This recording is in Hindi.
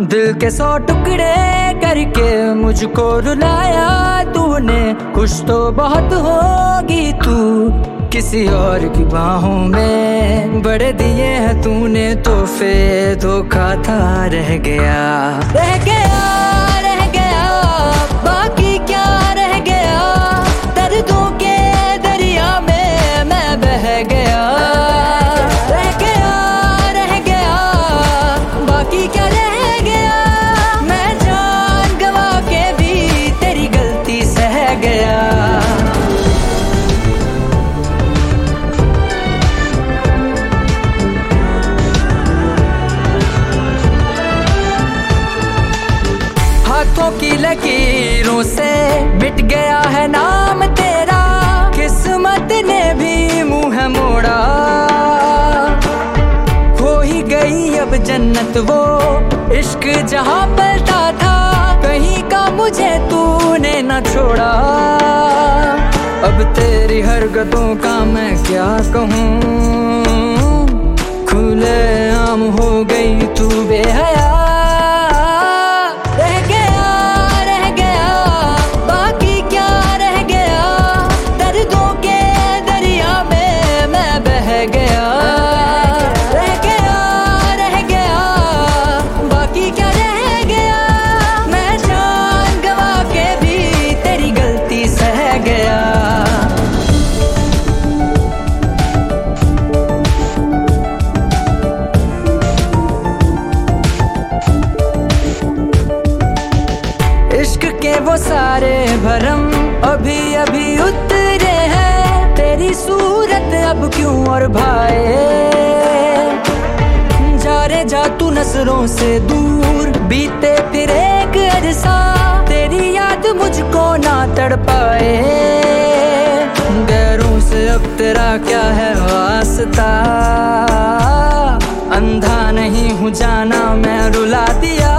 दिल के 100 टुकड़े करके मुझको रुलाया तूने। खुश तो बहुत होगी तू किसी और की बाहों में। बड़े दिए हैं तूने तोहफे, धोखा था रह गया रह गया रह गया। बाकी क्या रह गया, दर्दों के दरिया में मैं बह गया। रह गया रह गया, बाकी क्या रह गया। मैं जान गवा के भी तेरी गलती सह गया। हाथों की लकीरों से मिट गया है नाम तेरा। किस्मत ने भी मुंह मोड़ा, खो ही गई अब जन्नत वो इश्क जहां पलता था। कहीं का मुझे तूने न छोड़ा। अब तेरी हरकतों का मैं क्या कहूँ, खुले आम हो गई तू बेहया। इश्क के वो सारे भरम अभी अभी उतरे हैं। तेरी सूरत अब क्यों और भाए। जा रे जा तू नजरों से दूर, बीते फिर एक अरसा। तेरी याद मुझको ना तड़ पाए। गैरों से अब तेरा क्या है वास्ता। अंधा नहीं हूँ जाना मैं रुला दिया।